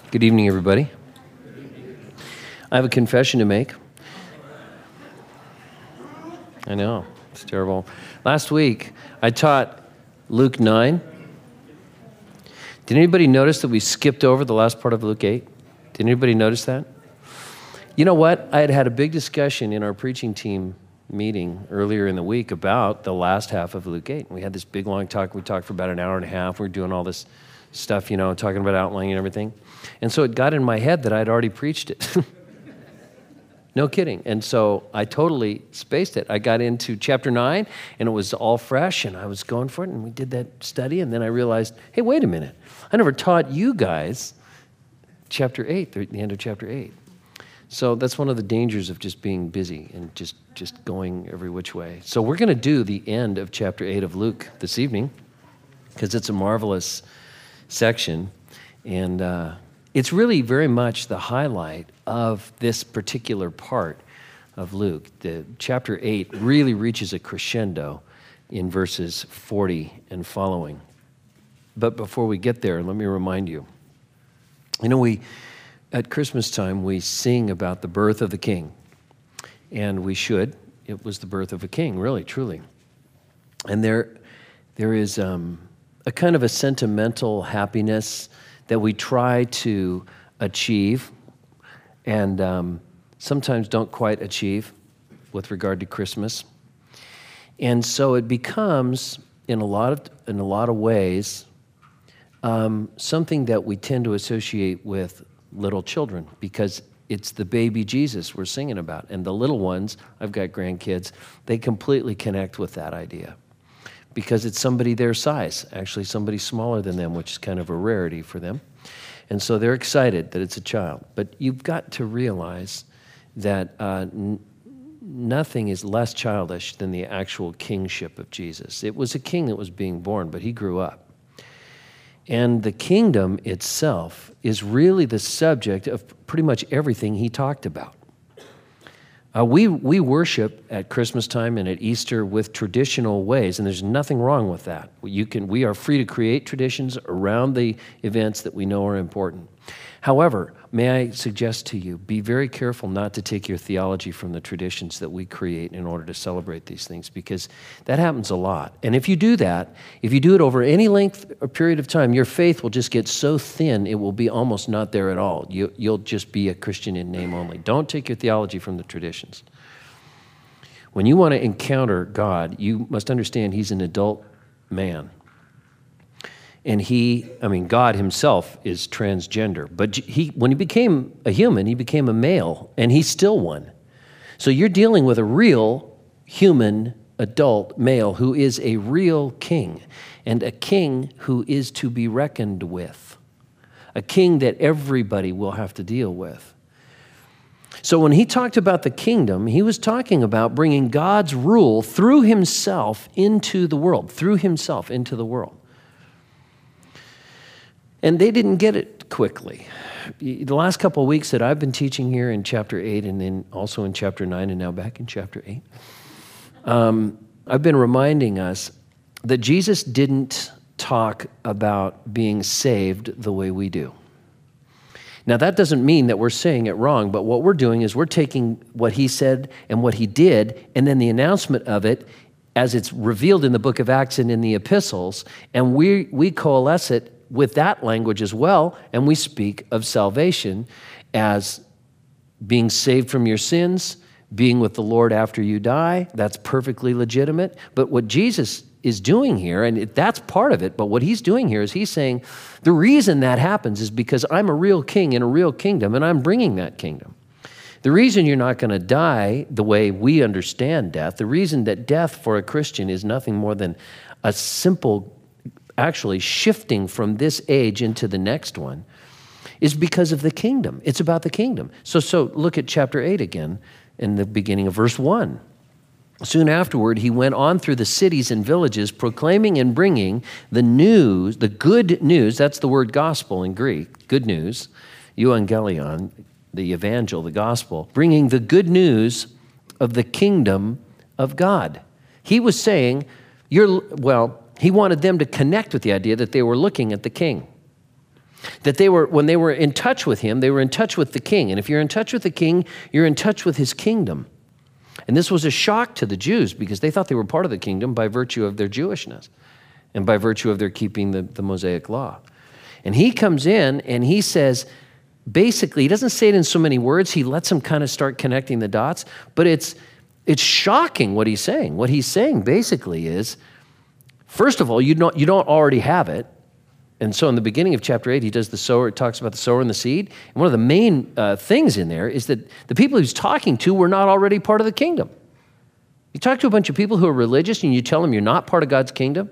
Good evening, everybody. I have a confession to make. I know, it's terrible. Last week, I taught Luke 9. Did anybody notice that we skipped over the last part of Luke 8? Did anybody notice that? You know what? I had a big discussion in our preaching team meeting earlier in the week about the last half of Luke 8. We had this big, long talk. We talked for about an hour and a half. We were doing all this stuff, talking about outlining and everything. And so it got in my head that I'd already preached it. No kidding. And so I totally spaced it. I got into chapter 9, and it was all fresh, and I was going for it, and we did that study, and then I realized, hey, wait a minute. I never taught you guys chapter 8, the end of chapter 8. So that's one of the dangers of just being busy and just going every which way. So we're going to do the end of chapter 8 of Luke this evening, because it's a marvelous section, and it's really very much the highlight of this particular part of Luke. The chapter 8 really reaches a crescendo in verses 40 and following. But before we get there, let me remind you, at Christmas time, we sing about the birth of the King, and we should. It was the birth of a king, really, truly. And there is a kind of a sentimental happiness that we try to achieve and sometimes don't quite achieve with regard to Christmas. And so it becomes, in a lot of ways, something that we tend to associate with little children, because it's the baby Jesus we're singing about. And the little ones, I've got grandkids, they completely connect with that idea, because it's somebody their size, actually somebody smaller than them, which is kind of a rarity for them. And so they're excited that it's a child. But you've got to realize that nothing is less childish than the actual kingship of Jesus. It was a king that was being born, but he grew up. And the kingdom itself is really the subject of pretty much everything he talked about. We worship at Christmas time and at Easter with traditional ways, and there's nothing wrong with that. We are free to create traditions around the events that we know are important. However, may I suggest to you, be very careful not to take your theology from the traditions that we create in order to celebrate these things, because that happens a lot. And if you do that, if you do it over any length or period of time, your faith will just get so thin, it will be almost not there at all. You'll just be a Christian in name only. Don't take your theology from the traditions. When you want to encounter God, you must understand he's an adult man. And God himself is transgender. But when he became a human, he became a male, and he's still one. So you're dealing with a real human adult male who is a real king, and a king who is to be reckoned with, a king that everybody will have to deal with. So when he talked about the kingdom, he was talking about bringing God's rule through himself into the world, And they didn't get it quickly. The last couple of weeks that I've been teaching here in chapter 8 and then also in chapter 9 and now back in chapter 8, I've been reminding us that Jesus didn't talk about being saved the way we do. Now, that doesn't mean that we're saying it wrong, but what we're doing is we're taking what he said and what he did and then the announcement of it as it's revealed in the book of Acts and in the epistles, and we coalesce it with that language as well, and we speak of salvation as being saved from your sins, being with the Lord after you die. That's perfectly legitimate. But what Jesus is doing here, and that's part of it, but what he's doing here is he's saying, the reason that happens is because I'm a real king in a real kingdom, and I'm bringing that kingdom. The reason you're not going to die the way we understand death, the reason that death for a Christian is nothing more than a simple actually shifting from this age into the next one, is because of the kingdom. It's about the kingdom. So look at chapter 8 again in the beginning of verse 1. Soon afterward, he went on through the cities and villages, proclaiming and bringing the news, the good news, that's the word gospel in Greek, good news, euangelion, the evangel, the gospel, bringing the good news of the kingdom of God. He was saying, he wanted them to connect with the idea that they were looking at the king. That when they were in touch with him, they were in touch with the king. And if you're in touch with the king, you're in touch with his kingdom. And this was a shock to the Jews because they thought they were part of the kingdom by virtue of their Jewishness and by virtue of their keeping the Mosaic law. And he comes in and he says, basically, he doesn't say it in so many words. He lets them kind of start connecting the dots. But it's shocking what he's saying. What he's saying basically is, first of all, you don't already have it. And so in the beginning of chapter 8, he does the sower. It talks about the sower and the seed. And one of the main things in there is that the people he's talking to were not already part of the kingdom. You talk to a bunch of people who are religious and you tell them you're not part of God's kingdom.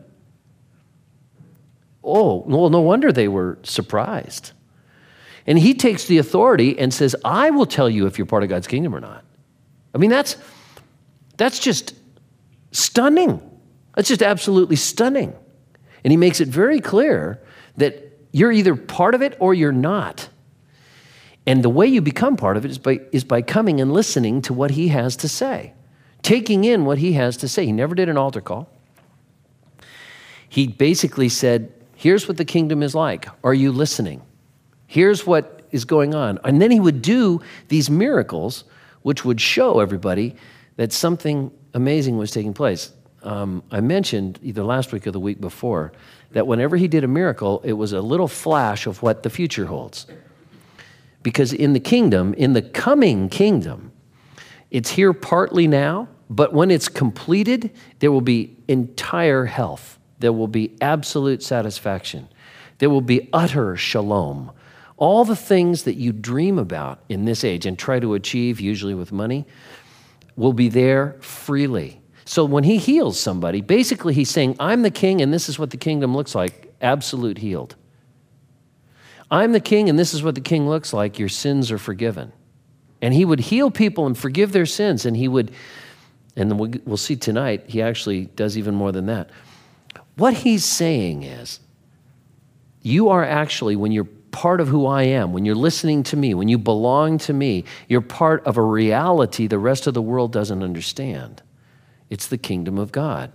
Oh, well, no wonder they were surprised. And he takes the authority and says, I will tell you if you're part of God's kingdom or not. I mean, that's just stunning. That's just absolutely stunning. And he makes it very clear that you're either part of it or you're not. And the way you become part of it is by coming and listening to what he has to say, taking in what he has to say. He never did an altar call. He basically said, here's what the kingdom is like. Are you listening? Here's what is going on. And then he would do these miracles, which would show everybody that something amazing was taking place. I mentioned either last week or the week before that whenever he did a miracle, it was a little flash of what the future holds. Because in the kingdom, in the coming kingdom, it's here partly now, but when it's completed, there will be entire health. There will be absolute satisfaction. There will be utter shalom. All the things that you dream about in this age and try to achieve, usually with money, will be there freely. So when he heals somebody, basically he's saying, I'm the king and this is what the kingdom looks like, absolute healed. I'm the king and this is what the king looks like, your sins are forgiven. And he would heal people and forgive their sins, and we'll see tonight, he actually does even more than that. What he's saying is, you are actually, when you're part of who I am, when you're listening to me, when you belong to me, you're part of a reality the rest of the world doesn't understand. It's the kingdom of God.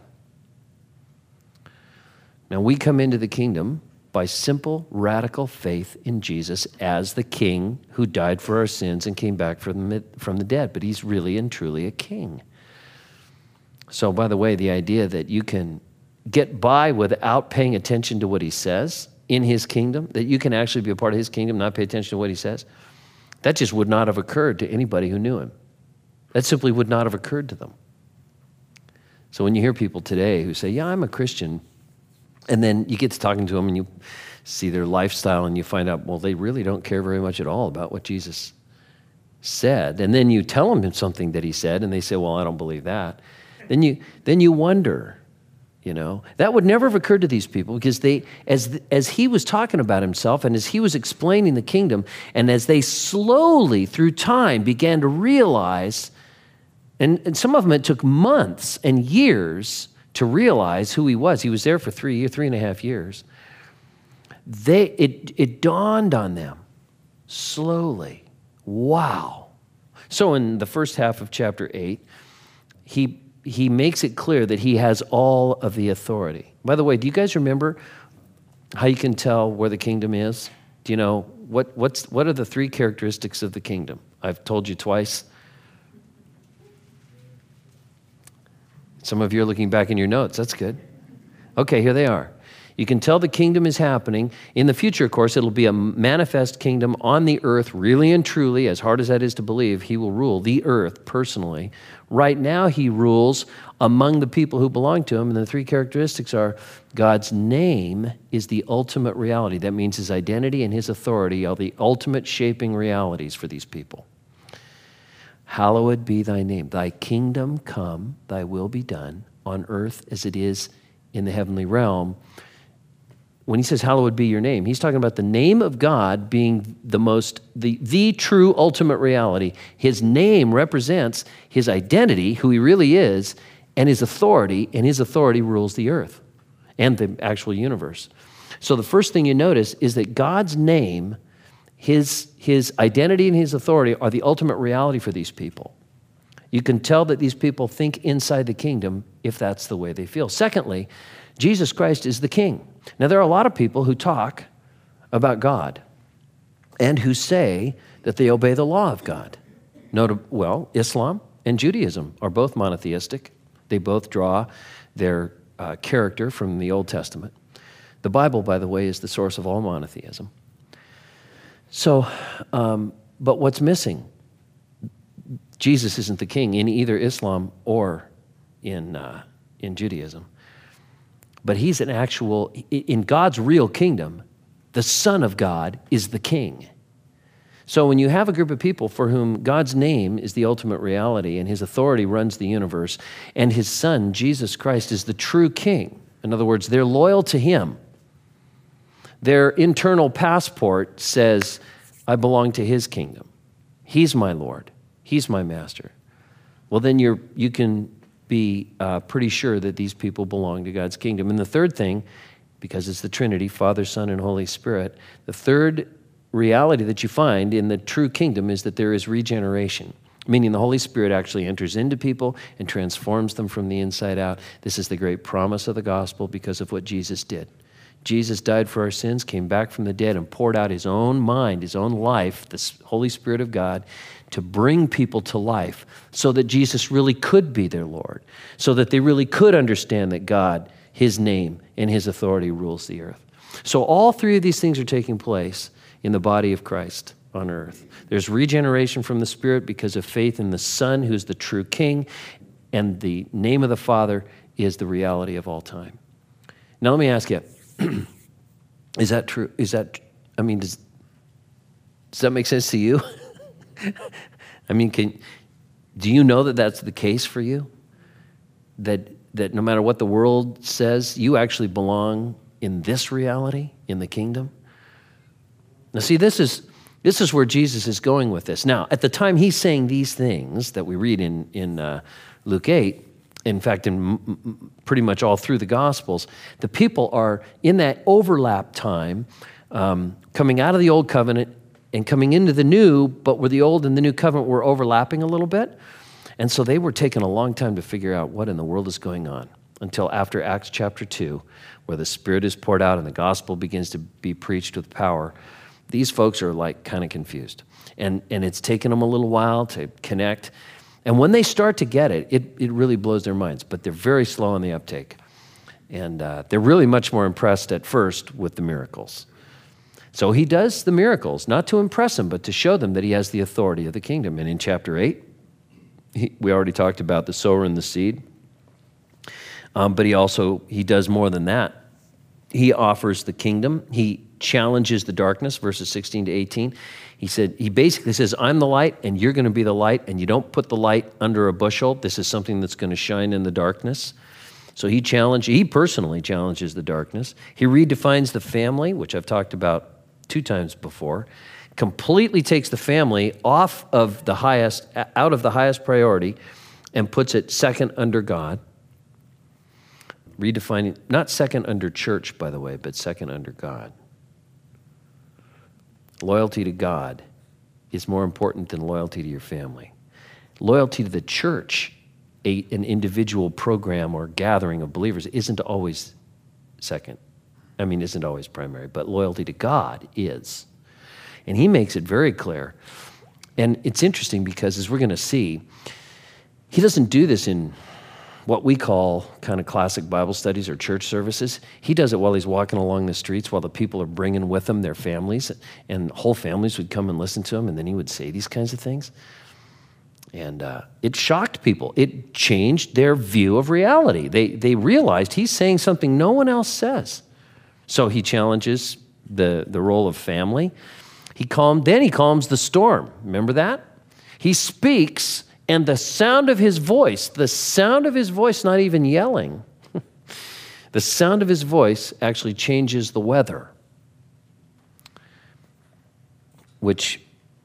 Now, we come into the kingdom by simple, radical faith in Jesus as the king who died for our sins and came back from the dead. But he's really and truly a king. So, by the way, the idea that you can get by without paying attention to what he says in his kingdom, that you can actually be a part of his kingdom, not pay attention to what he says, that just would not have occurred to anybody who knew him. That simply would not have occurred to them. So when you hear people today who say, yeah, I'm a Christian, and then you get to talking to them and you see their lifestyle and you find out, well, they really don't care very much at all about what Jesus said. And then you tell them something that he said and they say, well, I don't believe that. Then you wonder, that would never have occurred to these people because they, as he was talking about himself and as he was explaining the kingdom, and as they slowly through time began to realize, and some of them it took months and years to realize who he was. He was there for 3.5 years. It dawned on them slowly. Wow. So in the first half of chapter 8, he makes it clear that he has all of the authority. By the way, do you guys remember how you can tell where the kingdom is? Do you know what are the 3 characteristics of the kingdom? I've told you twice. Some of you are looking back in your notes. That's good. Okay, here they are. You can tell the kingdom is happening. In the future, of course, it'll be a manifest kingdom on the earth, really and truly, as hard as that is to believe. He will rule the earth personally. Right now, he rules among the people who belong to him, and the 3 characteristics are God's name is the ultimate reality. That means his identity and his authority are the ultimate shaping realities for these people. Hallowed be thy name. Thy kingdom come, thy will be done on earth as it is in the heavenly realm. When he says, hallowed be your name, he's talking about the name of God being the true ultimate reality. His name represents his identity, who he really is, and his authority rules the earth and the actual universe. So the first thing you notice is that God's name, his identity and his authority are the ultimate reality for these people. You can tell that these people think inside the kingdom if that's the way they feel. Secondly, Jesus Christ is the king. Now, there are a lot of people who talk about God and who say that they obey the law of God. Well, Islam and Judaism are both monotheistic. They both draw their character from the Old Testament. The Bible, by the way, is the source of all monotheism. So, but what's missing? Jesus isn't the king in either Islam or in Judaism. But he's an actual, in God's real kingdom, the Son of God is the king. So when you have a group of people for whom God's name is the ultimate reality and his authority runs the universe, and his Son, Jesus Christ, is the true king, in other words, they're loyal to him. Their internal passport says, I belong to his kingdom. He's my Lord. He's my master. Well, then you can be pretty sure that these people belong to God's kingdom. And the third thing, because it's the Trinity, Father, Son, and Holy Spirit, the third reality that you find in the true kingdom is that there is regeneration, meaning the Holy Spirit actually enters into people and transforms them from the inside out. This is the great promise of the gospel because of what Jesus did. Jesus died for our sins, came back from the dead, and poured out his own mind, his own life, the Holy Spirit of God, to bring people to life so that Jesus really could be their Lord, so that they really could understand that God, his name, and his authority rules the earth. So all three of these things are taking place in the body of Christ on earth. There's regeneration from the Spirit because of faith in the Son, who's the true King, and the name of the Father is the reality of all time. Now let me ask you, is that true? Does that make sense to you? Do you know that that's the case for you? That no matter what the world says, you actually belong in this reality, in the kingdom? Now see, this is where Jesus is going with this. Now, at the time he's saying these things that we read in Luke 8, in fact, in pretty much all through the Gospels, the people are in that overlap time, coming out of the Old Covenant and coming into the New, but where the Old and the New Covenant were overlapping a little bit. And so they were taking a long time to figure out what in the world is going on until after Acts chapter 2, where the Spirit is poured out and the gospel begins to be preached with power. These folks are like kind of confused. And it's taken them a little while to connect. And when they start to get it, it really blows their minds. But they're very slow on the uptake. And they're really much more impressed at first with the miracles. So he does the miracles, not to impress them, but to show them that he has the authority of the kingdom. And in chapter 8, we already talked about the sower and the seed. But he does more than that. He offers the kingdom. He challenges the darkness, verses 16 to 18. He basically says, I'm the light, and you're going to be the light, and you don't put the light under a bushel. This is something that's going to shine in the darkness. So he personally challenges the darkness. He redefines the family, which I've talked about 2 times before, completely takes the family out of the highest priority and puts it second under God. Redefining, not second under church, by the way, but second under God. Loyalty to God is more important than loyalty to your family. Loyalty to the church, an individual program or gathering of believers, isn't always isn't always primary, but loyalty to God is. And he makes it very clear. And it's interesting because, as we're going to see, he doesn't do this in what we call kind of classic Bible studies or church services. He does it while he's walking along the streets, while the people are bringing with them their families, and whole families would come and listen to him, and then he would say these kinds of things. And it shocked people. It changed their view of reality. They realized he's saying something no one else says. So he challenges the role of family. Then he calms the storm. Remember that? He speaks, and the sound of his voice, not even yelling, the sound of his voice actually changes the weather, which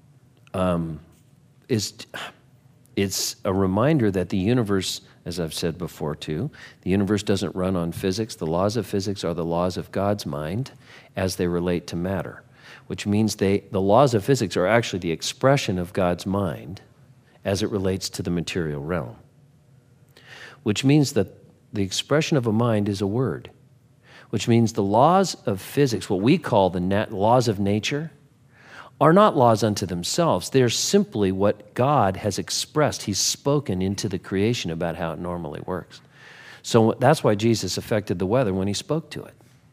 it's a reminder that the universe, as I've said before too, the universe doesn't run on physics. The laws of physics are the laws of God's mind as they relate to matter, which means the laws of physics are actually the expression of God's mind as it relates to the material realm, which means that the expression of a mind is a word, which means the laws of physics, what we call the laws of nature, are not laws unto themselves. They're simply what God has expressed. He's spoken into the creation about how it normally works. So that's why Jesus affected the weather when he spoke to it.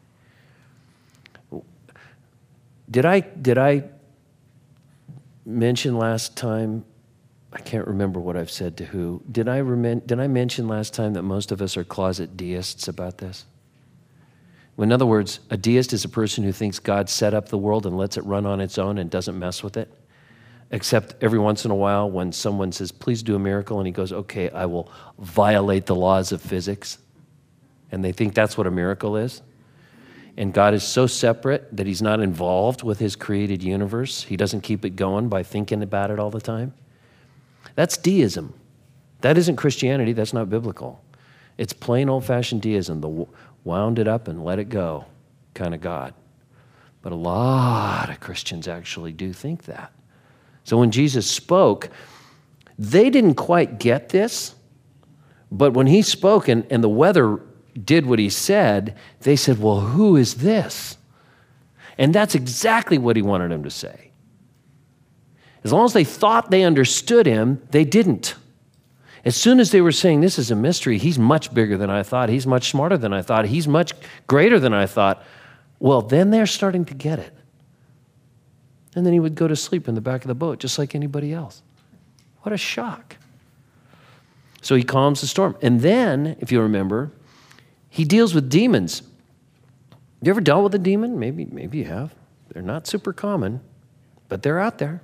Did I mention last time, I can't remember what I've said to who, did I mention last time that most of us are closet deists about this? In other words, a deist is a person who thinks God set up the world and lets it run on its own and doesn't mess with it. Except every once in a while when someone says, please do a miracle, and he goes, okay, I will violate the laws of physics. And they think that's what a miracle is. And God is so separate that he's not involved with his created universe. He doesn't keep it going by thinking about it all the time. That's deism. That isn't Christianity. That's not biblical. It's plain old-fashioned deism, the wound it up and let it go kind of God. But a lot of Christians actually do think that. So when Jesus spoke, they didn't quite get this, but when he spoke and the weather did what he said, they said, well, who is this? And that's exactly what he wanted them to say. As long as they thought they understood him, they didn't. As soon as they were saying, this is a mystery, he's much bigger than I thought, he's much smarter than I thought, he's much greater than I thought, well, then they're starting to get it. And then he would go to sleep in the back of the boat, just like anybody else. What a shock. So he calms the storm. And then, if you remember, he deals with demons. You ever dealt with a demon? Maybe you have. They're not super common, but they're out there.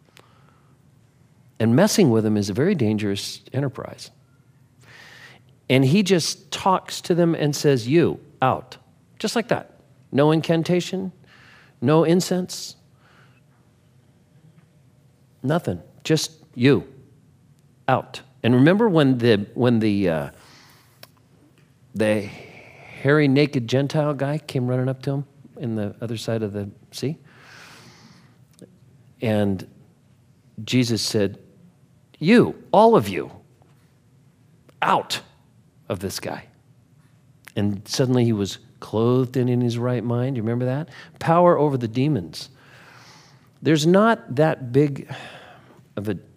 And messing with them is a very dangerous enterprise. And he just talks to them and says, you, out. Just like that. No incantation, no incense, nothing. Just you, out. And remember when the hairy, naked Gentile guy came running up to him in the other side of the sea? And Jesus said, you, all of you, out of this guy. And suddenly he was clothed and in his right mind. You remember that? Power over the demons. There's not that big of a,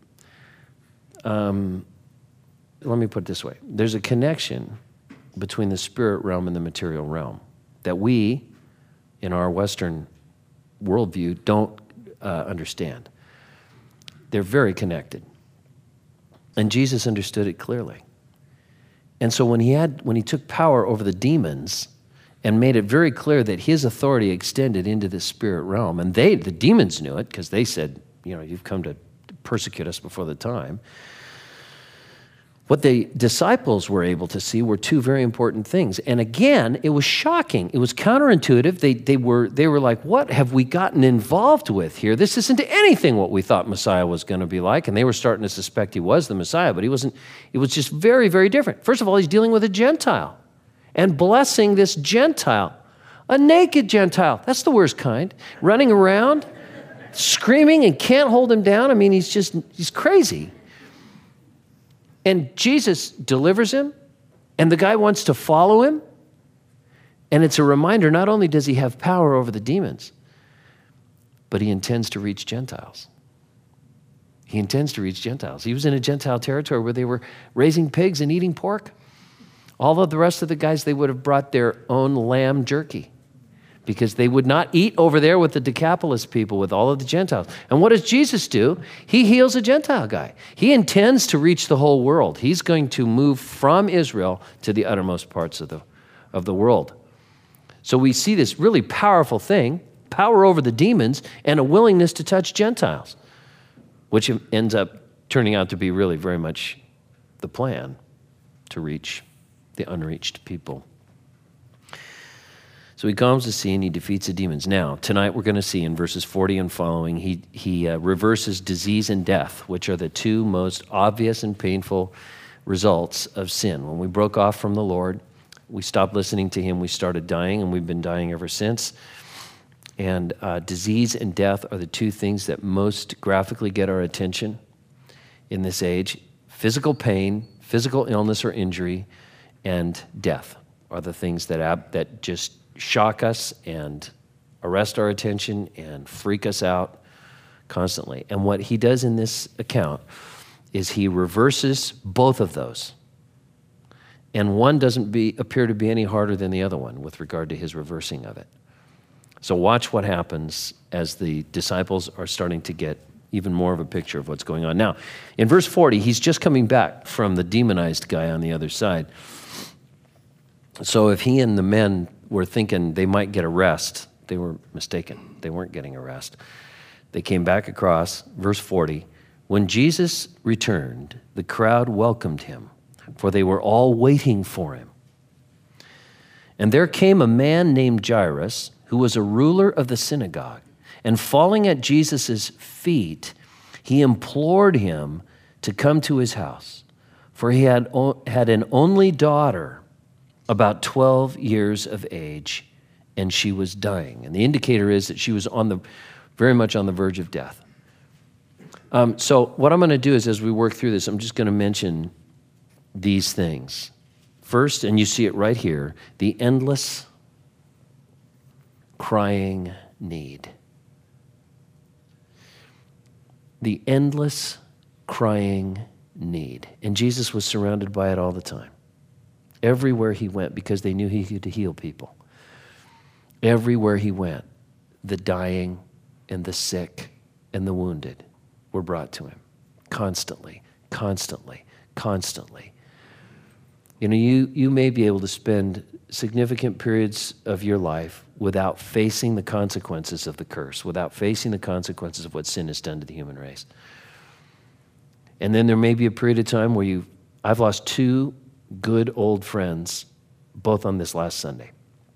let me put it this way. There's a connection between the spirit realm and the material realm that we, in our Western worldview, don't understand. They're very connected. And Jesus understood it clearly. And so when he took power over the demons and made it very clear that his authority extended into the spirit realm, and the demons knew it because they said, you've come to persecute us before the time. What the disciples were able to see were two very important things. And again, it was shocking. It was counterintuitive. They were like, what have we gotten involved with here? This isn't anything what we thought Messiah was going to be like. And they were starting to suspect he was the Messiah, but he wasn't. It was just very, very different. First of all, he's dealing with a Gentile and blessing this Gentile, a naked Gentile. That's the worst kind. Running around, screaming and can't hold him down. I mean, he's crazy. And Jesus delivers him, and the guy wants to follow him. And it's a reminder, not only does he have power over the demons, but he intends to reach Gentiles. He intends to reach Gentiles. He was in a Gentile territory where they were raising pigs and eating pork. All of the rest of the guys, they would have brought their own lamb jerky because they would not eat over there with the Decapolis people, with all of the Gentiles. And what does Jesus do? He heals a Gentile guy. He intends to reach the whole world. He's going to move from Israel to the uttermost parts of the world. So we see this really powerful thing, power over the demons, and a willingness to touch Gentiles, which ends up turning out to be really very much the plan to reach the unreached people. So he calms the sea and he defeats the demons. Now, tonight we're going to see in verses 40 and following, he reverses disease and death, which are the two most obvious and painful results of sin. When we broke off from the Lord, we stopped listening to him, we started dying, and we've been dying ever since. And disease and death are the two things that most graphically get our attention in this age. Physical pain, physical illness or injury, and death are the things that just shock us and arrest our attention and freak us out constantly. And what he does in this account is he reverses both of those. And one doesn't appear to be any harder than the other one with regard to his reversing of it. So watch what happens as the disciples are starting to get even more of a picture of what's going on. Now, in verse 40, he's just coming back from the demonized guy on the other side. So if he and the men were thinking they might get a rest, they were mistaken. They weren't getting a rest. They came back across, verse 40. When Jesus returned, the crowd welcomed him, for they were all waiting for him. And there came a man named Jairus, who was a ruler of the synagogue, and falling at Jesus' feet, he implored him to come to his house, for he had an only daughter, about 12 years of age, and she was dying. And the indicator is that she was very much on the verge of death. So what I'm going to do is, as we work through this, I'm just going to mention these things. First, and you see it right here, the endless crying need. The endless crying need. And Jesus was surrounded by it all the time. Everywhere he went, because they knew he could heal people. Everywhere he went, the dying and the sick and the wounded were brought to him. Constantly, constantly, constantly. You know, you may be able to spend significant periods of your life without facing the consequences of the curse, without facing the consequences of what sin has done to the human race. And then there may be a period of time where I've lost two good old friends, both on this last Sunday.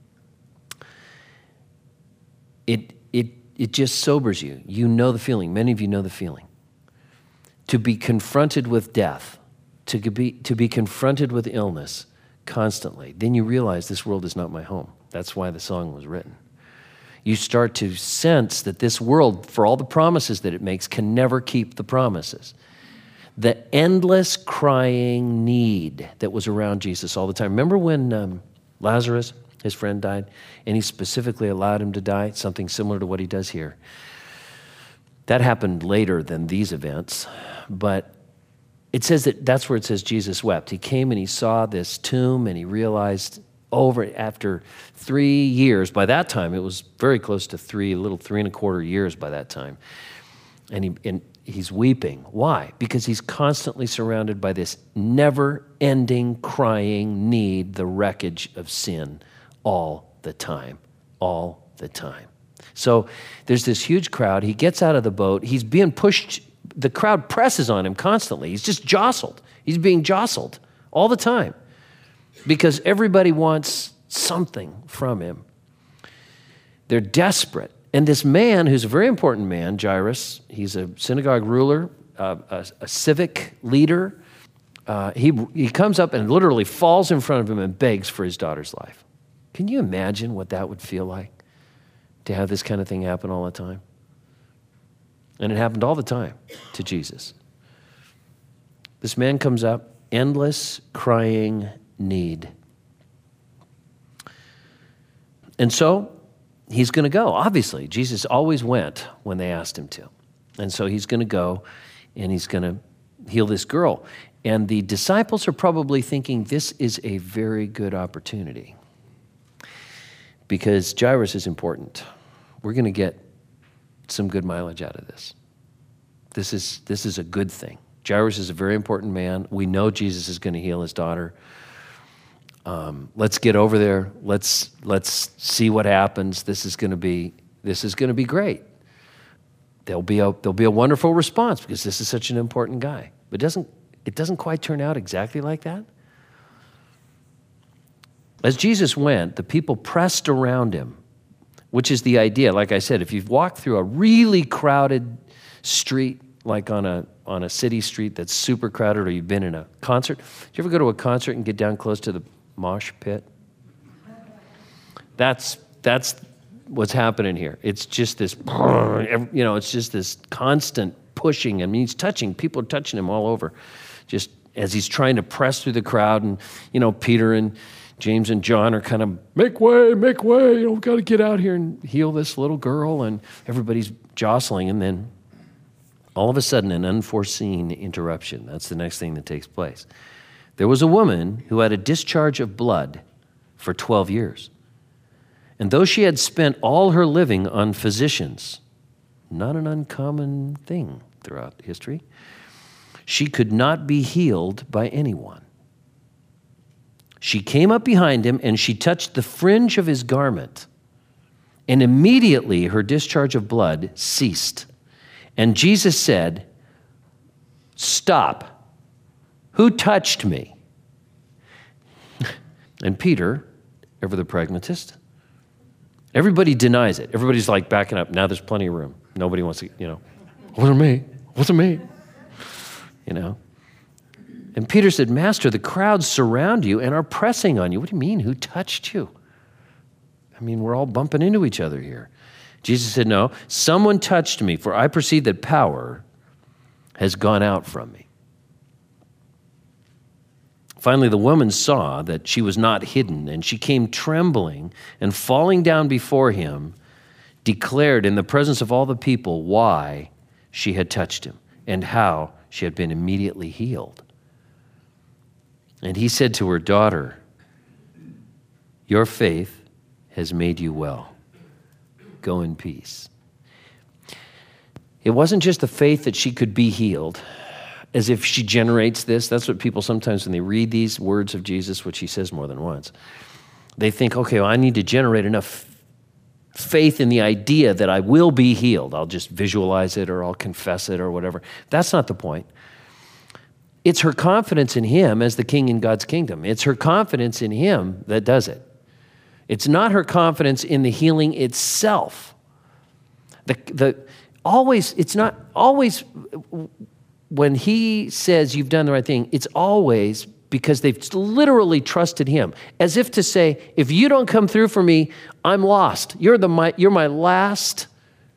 It just sobers you. You know the feeling. Many of you know the feeling. To be confronted with death, to be confronted with illness constantly, then you realize this world is not my home. That's why the song was written. You start to sense that this world, for all the promises that it makes, can never keep the promises. The endless crying need that was around Jesus all the time. Remember when Lazarus, his friend, died, and he specifically allowed him to die? Something similar to what he does here. That happened later than these events, but it says that's where it says Jesus wept. He came and he saw this tomb and he realized after 3 years, by that time it was very close to 3.25 years by that time, and he's weeping. Why? Because he's constantly surrounded by this never-ending crying need, the wreckage of sin, all the time, all the time. So there's this huge crowd. He gets out of the boat. He's being pushed. The crowd presses on him constantly. He's just jostled. He's being jostled all the time because everybody wants something from him. They're desperate. And this man, who's a very important man, Jairus, he's a synagogue ruler, a civic leader. He comes up and literally falls in front of him and begs for his daughter's life. Can you imagine what that would feel like to have this kind of thing happen all the time? And it happened all the time to Jesus. This man comes up, endless crying need. And so he's going to go. Obviously, Jesus always went when they asked him to. And so he's going to go and he's going to heal this girl. And the disciples are probably thinking this is a very good opportunity because Jairus is important. We're going to get some good mileage out of this. This is a good thing. Jairus is a very important man. We know Jesus is going to heal his daughter. Let's get over there. Let's see what happens. This is going to be great. There'll be a wonderful response because this is such an important guy. But it doesn't quite turn out exactly like that. As Jesus went, the people pressed around him, which is the idea. Like I said, if you've walked through a really crowded street, like on a city street that's super crowded, or you've been in a concert. Do you ever go to a concert and get down close to the mosh pit? That's what's happening here. It's just this, it's just this constant pushing. I mean, people are touching him all over, just as he's trying to press through the crowd. And, Peter and James and John are kind of, make way, we've got to get out here and heal this little girl, and everybody's jostling, and then all of a sudden an unforeseen interruption. That's the next thing that takes place. There was a woman who had a discharge of blood for 12 years. And though she had spent all her living on physicians, not an uncommon thing throughout history, she could not be healed by anyone. She came up behind him and she touched the fringe of his garment, and immediately her discharge of blood ceased. And Jesus said, "Stop. Who touched me?" And Peter, ever the pragmatist, everybody denies it. Everybody's like backing up. Now there's plenty of room. Nobody wants to, it wasn't me. It wasn't me. And Peter said, "Master, the crowds surround you and are pressing on you." What do you mean? Who touched you? I mean, we're all bumping into each other here. Jesus said, "No, someone touched me, for I perceive that power has gone out from me." Finally, the woman saw that she was not hidden, and she came trembling and falling down before him, declared in the presence of all the people why she had touched him and how she had been immediately healed. And he said to her, "Daughter, your faith has made you well. Go in peace." It wasn't just the faith that she could be healed, as if she generates this. That's what people sometimes, when they read these words of Jesus, which he says more than once, they think, okay, well, I need to generate enough faith in the idea that I will be healed. I'll just visualize it, or I'll confess it, or whatever. That's not the point. It's her confidence in him as the king in God's kingdom. It's her confidence in him that does it. It's not her confidence in the healing itself. It's not always when he says you've done the right thing, it's always because they've literally trusted him, as if to say, if you don't come through for me, I'm lost. You're my last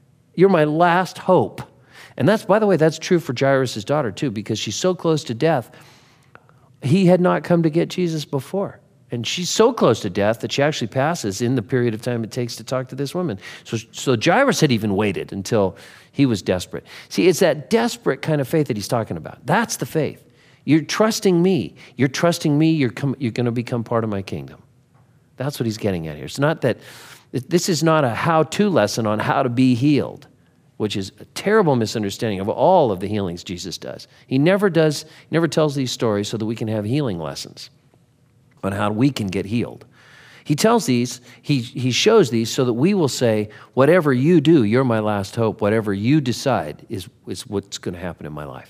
hope. And that's, by the way, that's true for Jairus' daughter too, because she's so close to death. He had not come to get Jesus before. And she's so close to death that she actually passes in the period of time it takes to talk to this woman. So Jairus had even waited until he was desperate. See, it's that desperate kind of faith that he's talking about. That's the faith. You're trusting me. You're trusting me. You're going to become part of my kingdom. That's what he's getting at here. It's not that, this is not a how-to lesson on how to be healed, which is a terrible misunderstanding of all of the healings Jesus does. He never tells these stories so that we can have healing lessons on how we can get healed. He tells these, he shows these so that we will say, whatever you do, you're my last hope. Whatever you decide is what's going to happen in my life.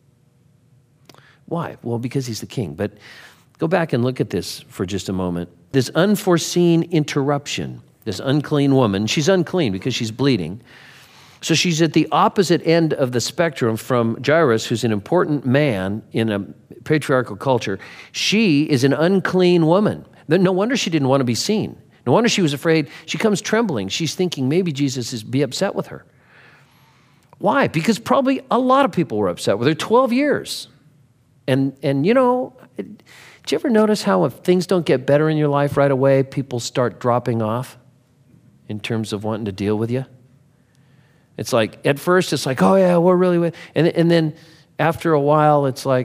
Why? Well, because he's the king. But go back and look at this for just a moment. This unforeseen interruption, this unclean woman, she's unclean because she's bleeding. So she's at the opposite end of the spectrum from Jairus, who's an important man in a patriarchal culture. She is an unclean woman. No wonder she didn't want to be seen. No wonder she was afraid. She comes trembling. She's thinking maybe Jesus is be upset with her. Why? Because probably a lot of people were upset with her. 12 years. And did you ever notice how if things don't get better in your life right away, people start dropping off in terms of wanting to deal with you? It's like, at first it's like, oh yeah, we're really with, and then after a while it's like,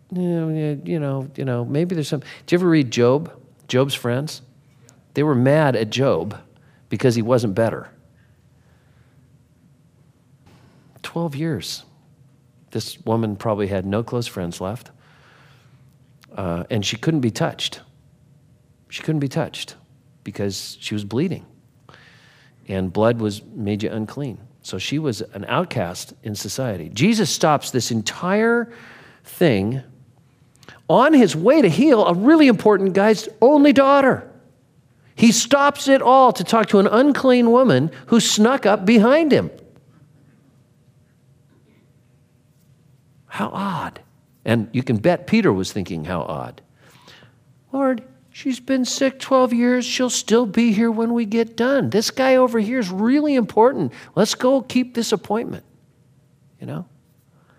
maybe there's some. Did you ever read Job? Job's friends? They were mad at Job because he wasn't better. 12 years. This woman probably had no close friends left, and she couldn't be touched. She couldn't be touched because she was bleeding, and blood made you unclean. So she was an outcast in society. Jesus stops this entire thing on his way to heal a really important guy's only daughter. He stops it all to talk to an unclean woman who snuck up behind him. How odd. And you can bet Peter was thinking, how odd. Lord, she's been sick 12 years. She'll still be here when we get done. This guy over here is really important. Let's go keep this appointment,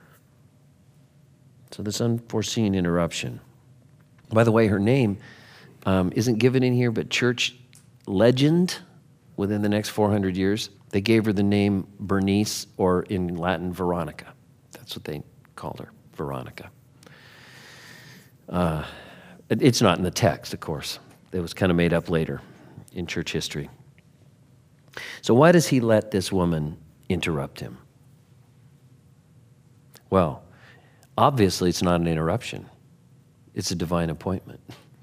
So this unforeseen interruption. By the way, her name isn't given in here, but church legend within the next 400 years, they gave her the name Bernice, or in Latin, Veronica. That's what they called her, Veronica. It's not in the text, of course. It was kind of made up later in church history. So why does he let this woman interrupt him? Well, obviously it's not an interruption. It's a divine appointment.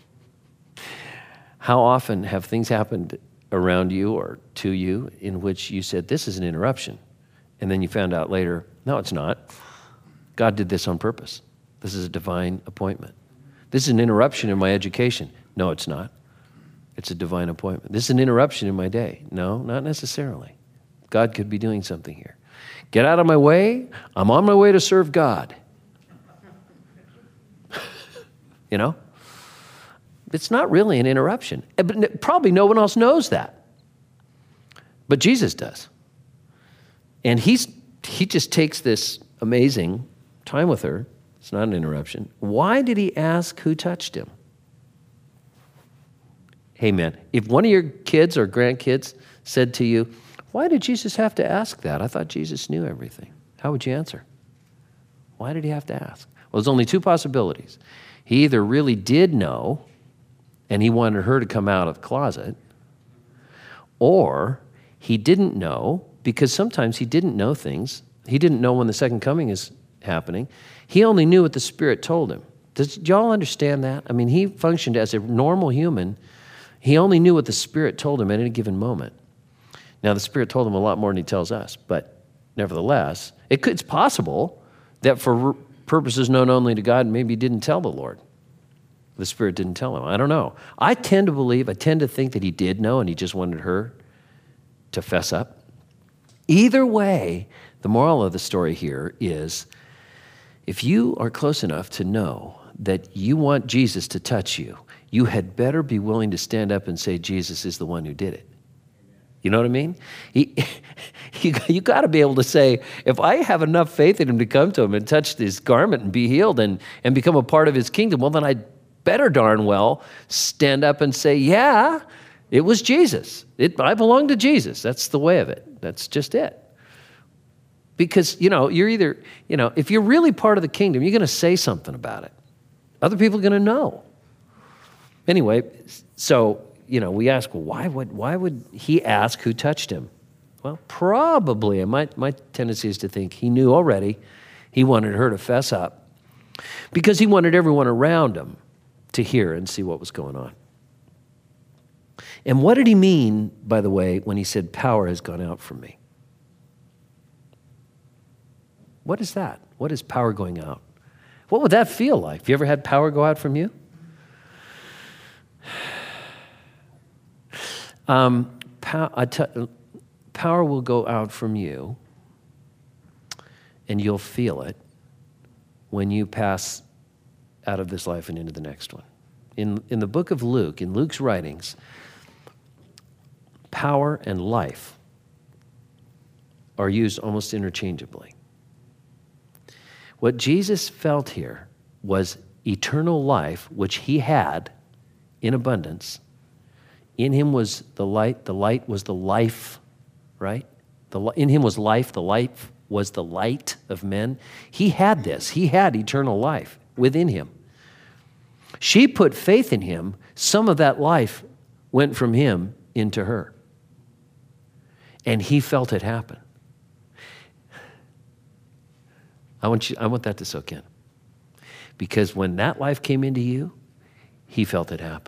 How often have things happened around you or to you in which you said, this is an interruption, and then you found out later, no, it's not. God did this on purpose. This is a divine appointment. This is an interruption in my education. No, it's not. It's a divine appointment. This is an interruption in my day. No, not necessarily. God could be doing something here. Get out of my way. I'm on my way to serve God. You know? It's not really an interruption. But probably no one else knows that. But Jesus does. And he just takes this amazing time with her. It's not an interruption. Why did he ask who touched him? Hey man, if one of your kids or grandkids said to you, why did Jesus have to ask that? I thought Jesus knew everything. How would you answer? Why did he have to ask? Well, there's only two possibilities. He either really did know, and he wanted her to come out of the closet, or he didn't know, because sometimes he didn't know things. He didn't know when the second coming is happening. He only knew what the Spirit told him. Do y'all understand that? I mean, he functioned as a normal human. He only knew what the Spirit told him at any given moment. Now, the Spirit told him a lot more than he tells us, but nevertheless, it's possible that for purposes known only to God, maybe he didn't tell the Lord. The Spirit didn't tell him. I don't know. I tend to think that he did know, and he just wanted her to fess up. Either way, the moral of the story here is, if you are close enough to know that you want Jesus to touch you, you had better be willing to stand up and say, Jesus is the one who did it. You know what I mean? You got to be able to say, if I have enough faith in him to come to him and touch his garment and be healed and become a part of his kingdom, well, then I better darn well stand up and say, yeah, it was Jesus. I belong to Jesus. That's the way of it. That's just it. Because, you're either, if you're really part of the kingdom, you're going to say something about it. Other people are going to know. Anyway, so, we ask, well, why would he ask who touched him? Well, probably, and my tendency is to think he knew already. He wanted her to fess up because he wanted everyone around him to hear and see what was going on. And what did he mean, by the way, when he said, power has gone out from me? What is that? What is power going out? What would that feel like? Have you ever had power go out from you? Power will go out from you, and you'll feel it when you pass out of this life and into the next one. In the book of Luke, in Luke's writings, power and life are used almost interchangeably. What Jesus felt here was eternal life, which he had in abundance. In him was the light was the life, right? In him was life, the life was the light of men. He had this. He had eternal life within him. She put faith in him. Some of that life went from him into her. And he felt it happen. I want that to soak in. Because when that life came into you, he felt it happen.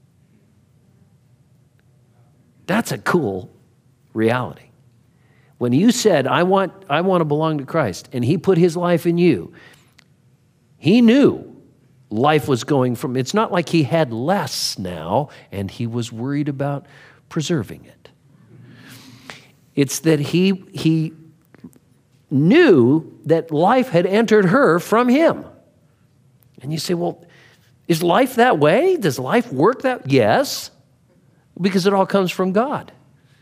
That's a cool reality. When you said, I want to belong to Christ, and he put his life in you, he knew life was going from, it's not like he had less now, and he was worried about preserving it. It's that he knew that life had entered her from him. And you say, well, is life that way? Does life work that? Yes, because it all comes from God.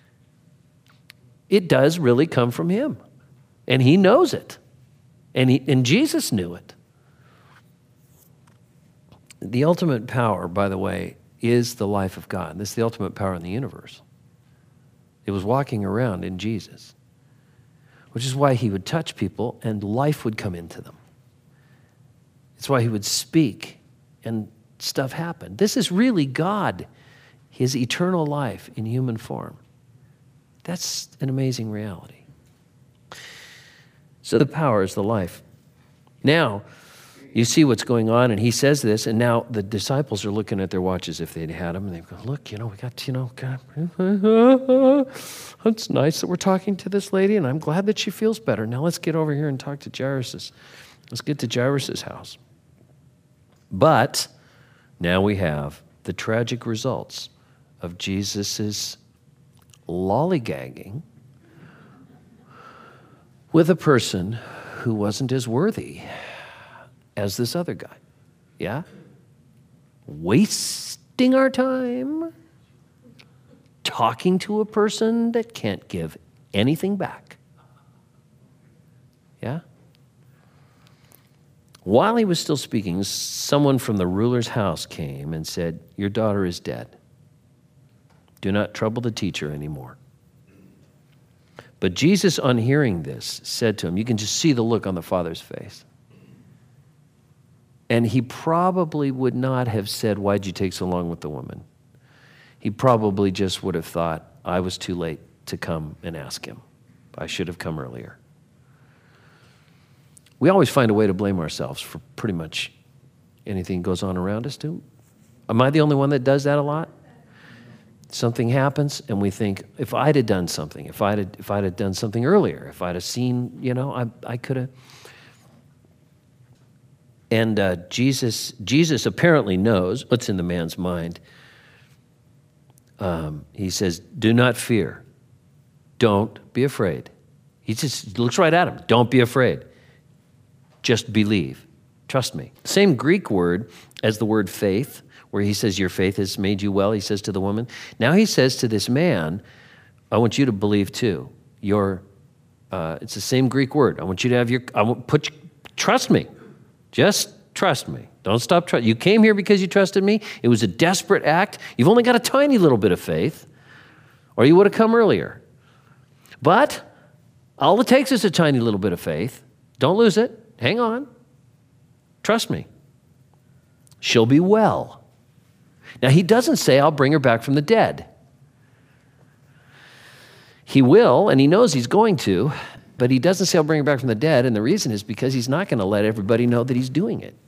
It does really come from him. And he knows it. And Jesus knew it. The ultimate power, by the way, is the life of God. This is the ultimate power in the universe. It was walking around in Jesus, which is why he would touch people and life would come into them. It's why he would speak and stuff happened. This is really God, his eternal life in human form. That's an amazing reality. So the power is the life. Now, you see what's going on, and he says this, and now the disciples are looking at their watches if they'd had them, and they go, look, we got, it's nice that we're talking to this lady, and I'm glad that she feels better. Now let's get over here and talk to Jairus'. Let's get to Jairus' house. But now we have the tragic results of Jesus' lollygagging with a person who wasn't as worthy as this other guy. Yeah? Wasting our time talking to a person that can't give anything back. Yeah? While he was still speaking, someone from the ruler's house came and said, your daughter is dead. Do not trouble the teacher anymore. But Jesus, on hearing this, said to him, you can just see the look on the father's face. And he probably would not have said, why'd you take so long with the woman? He probably just would have thought, I was too late to come and ask him. I should have come earlier. We always find a way to blame ourselves for pretty much anything that goes on around us, too. Am I the only one that does that a lot? Something happens, and we think, if I'd have done something, if I'd have done something earlier, if I'd have seen, I could have. And Jesus apparently knows what's in the man's mind. He says, do not fear. Don't be afraid. He just looks right at him. Don't be afraid. Just believe. Trust me. Same Greek word as the word faith, where he says, your faith has made you well, he says to the woman. Now he says to this man, I want you to believe too. It's the same Greek word. I want you to have trust me. Just trust me. Don't stop trusting. You came here because you trusted me. It was a desperate act. You've only got a tiny little bit of faith, or you would have come earlier. But all it takes is a tiny little bit of faith. Don't lose it. Hang on. Trust me. She'll be well. Now, he doesn't say, I'll bring her back from the dead. He will, and he knows he's going to, but he doesn't say, I'll bring her back from the dead, and the reason is because he's not going to let everybody know that he's doing it.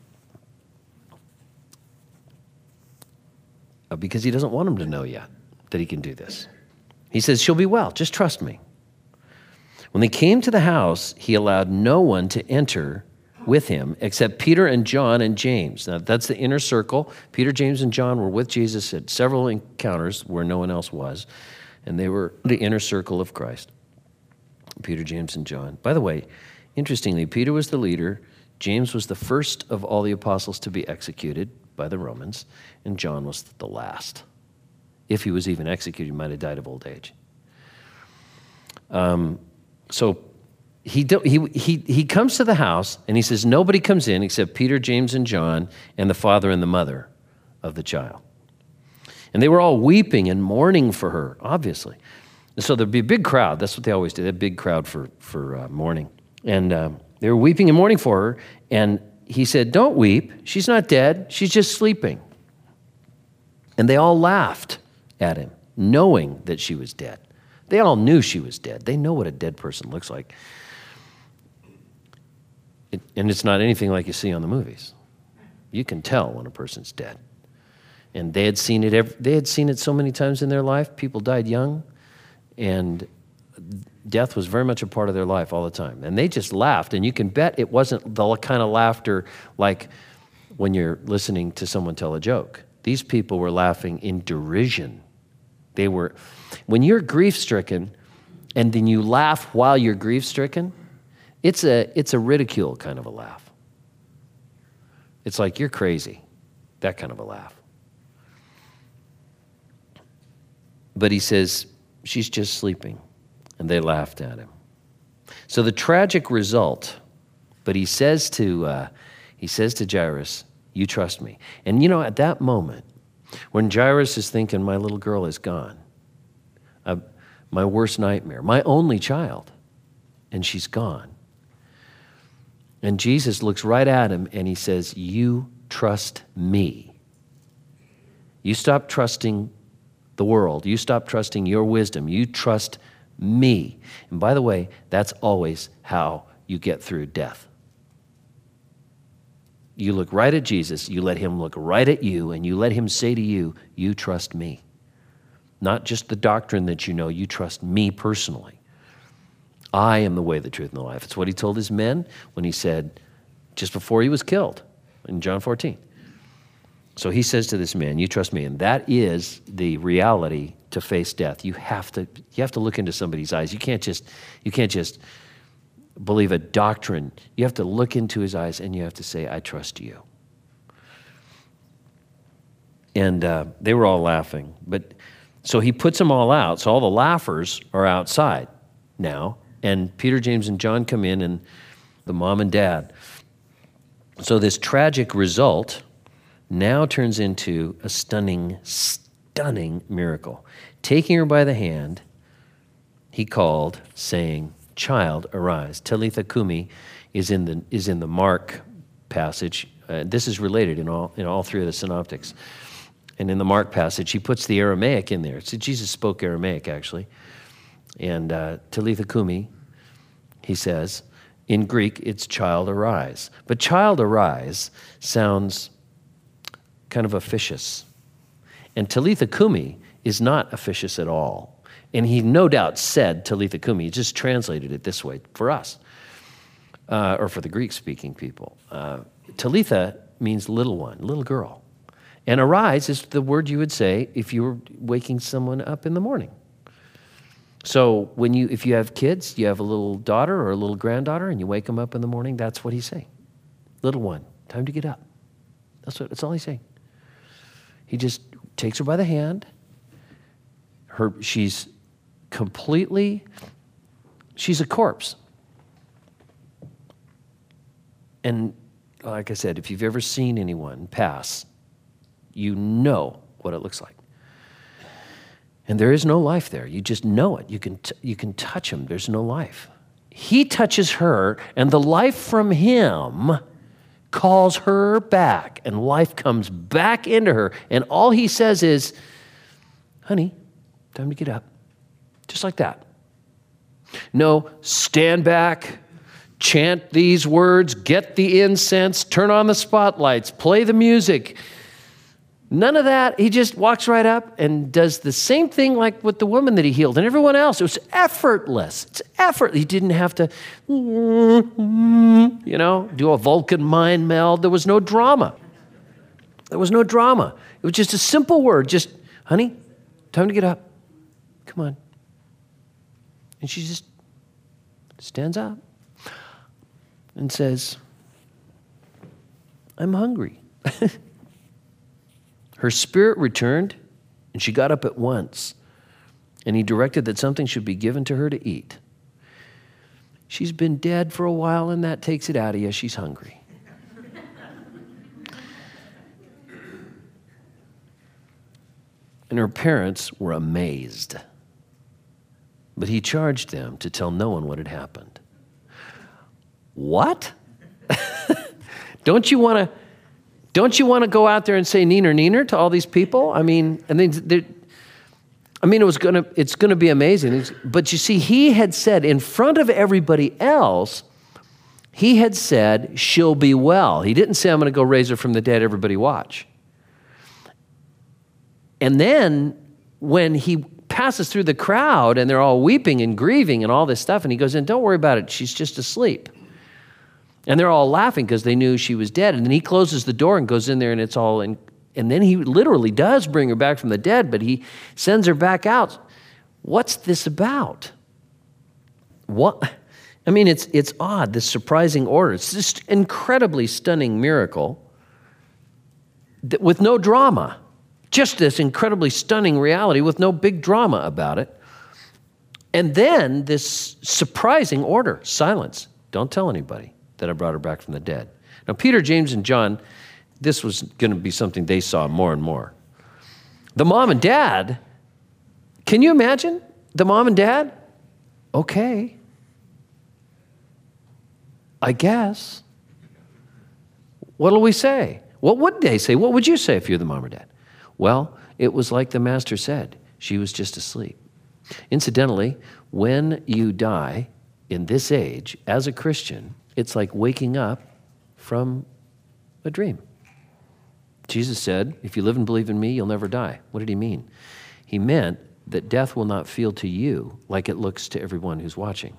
Because he doesn't want them to know yet that he can do this. He says, she'll be well, just trust me. When they came to the house, he allowed no one to enter with him except Peter and John and James. Now, that's the inner circle. Peter, James, and John were with Jesus at several encounters where no one else was, and they were the inner circle of Christ. Peter, James, and John. By the way, interestingly, Peter was the leader, James was the first of all the apostles to be executed by the Romans, and John was the last. If he was even executed, he might have died of old age. So he comes to the house, and he says, nobody comes in except Peter, James, and John, and the father and the mother of the child. And they were all weeping and mourning for her, obviously. And so there'd be a big crowd. That's what they always do, a big crowd for mourning. And they were weeping and mourning for her, and he said, don't weep. She's not dead. She's just sleeping. And they all laughed at him, knowing that she was dead. They all knew she was dead. They know what a dead person looks like. And it's not anything like you see on the movies. You can tell when a person's dead. And they had seen it so many times in their life. People died young, and death was very much a part of their life all the time. And they just laughed, and you can bet it wasn't the kind of laughter like when you're listening to someone tell a joke. These people were laughing in derision. When you're grief-stricken, and then you laugh while you're grief-stricken, it's a ridicule kind of a laugh. It's like, you're crazy, that kind of a laugh. But he says, she's just sleeping. And they laughed at him. So the tragic result, but he says to Jairus, you trust me. And at that moment, When Jairus is thinking, my little girl is gone, my worst nightmare, my only child, and she's gone. And Jesus looks right at him and he says, you trust me. You stop trusting the world. You stop trusting your wisdom. You trust me. And by the way, that's always how you get through death. You look right at Jesus, you let him look right at you, and you let him say to you, you trust me. Not just the doctrine that you know, you trust me personally. I am the way, the truth, and the life. It's what he told his men when he said, just before he was killed, in John 14. So he says to this man, you trust me. And that is the reality to face death. You have to look into somebody's eyes. You can't just believe a doctrine. You have to look into his eyes and you have to say, I trust you. And they were all laughing. So he puts them all out. So all the laughers are outside now. And Peter, James, and John come in, and the mom and dad. So this tragic result now turns into a stunning, stunning miracle. Taking her by the hand, he called, saying, child, arise. Talitha Kumi is in the Mark passage. This is related in all three of the synoptics. And in the Mark passage, he puts the Aramaic in there. So Jesus spoke Aramaic, actually. And Talitha Kumi, he says, in Greek, it's child, arise. But child, arise sounds kind of officious. And Talitha Kumi is not officious at all. And he no doubt said Talitha Kumi. He just translated it this way for us, or for the Greek-speaking people. Talitha means little one, little girl. And arise is the word you would say if you were waking someone up in the morning. So if you have kids, you have a little daughter or a little granddaughter, and you wake them up in the morning, that's what he's saying. Little one, time to get up. That's all he's saying. He just takes her by the hand. She's a corpse. And like I said, if you've ever seen anyone pass, you know what it looks like. And there is no life there. You just know it. You can touch him. There's no life. He touches her, and the life from him calls her back, and life comes back into her. And all he says is, honey, time to get up. Just like that. No, stand back, chant these words, get the incense, turn on the spotlights, play the music. None of that. He just walks right up and does the same thing like with the woman that he healed and everyone else. It was effortless. It's effortless. He didn't have to, do a Vulcan mind meld. There was no drama. It was just a simple word. Just, honey, time to get up. Come on. And she just stands up and says, I'm hungry. Her spirit returned, and she got up at once, and he directed that something should be given to her to eat. She's been dead for a while, and that takes it out of you. She's hungry. And her parents were amazed. But he charged them to tell no one what had happened. What? Don't you want to go out there and say neener, neener to all these people? I mean, it's going to be amazing. But you see, he had said in front of everybody else, he had said, she'll be well. He didn't say, I'm going to go raise her from the dead, everybody watch. And then when he passes through the crowd and they're all weeping and grieving and all this stuff, and he goes in, don't worry about it, she's just asleep. And they're all laughing because they knew she was dead. And then he closes the door and goes in there, and it's all in. And then he literally does bring her back from the dead, but he sends her back out. What's this about? What? I mean, it's odd, this surprising order. It's this incredibly stunning miracle with no drama. Just this incredibly stunning reality with no big drama about it. And then this surprising order, silence. Don't tell anybody that I brought her back from the dead. Now, Peter, James, and John, this was going to be something they saw more and more. The mom and dad, can you imagine? The mom and dad? Okay. I guess. What'll we say? What would they say? What would you say if you're the mom or dad? Well, it was like the master said. She was just asleep. Incidentally, when you die in this age as a Christian, it's like waking up from a dream. Jesus said, if you live and believe in me, you'll never die. What did he mean? He meant that death will not feel to you like it looks to everyone who's watching.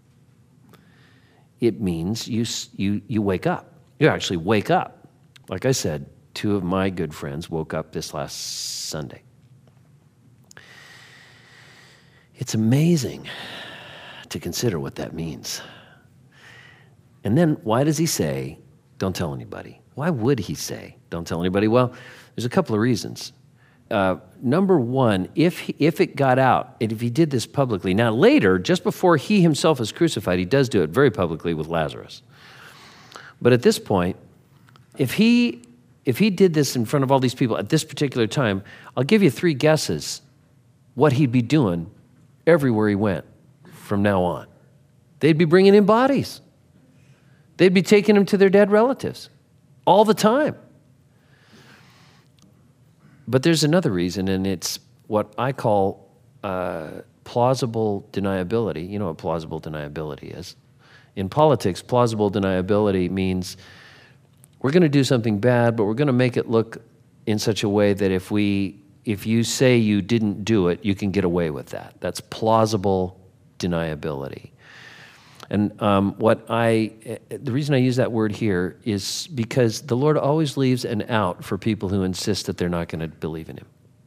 It means you wake up. You actually wake up. Like I said, 2 of my good friends woke up this last Sunday. It's amazing to consider what that means. And then why does he say, don't tell anybody? Why would he say, don't tell anybody? Well, there's a couple of reasons. Number one, if it got out, and if he did this publicly, now later, just before he himself is crucified, he does do it very publicly with Lazarus. But at this point, if he did this in front of all these people at this particular time, I'll give you 3 guesses what he'd be doing everywhere he went from now on. They'd be bringing in bodies. They'd be taking them to their dead relatives all the time. But there's another reason, and it's what I call plausible deniability. You know what plausible deniability is? In politics, plausible deniability means we're going to do something bad, but we're going to make it look in such a way that if you say you didn't do it, you can get away with that. That's plausible deniability. And the reason I use that word here is because the Lord always leaves an out for people who insist that they're not going to believe in him.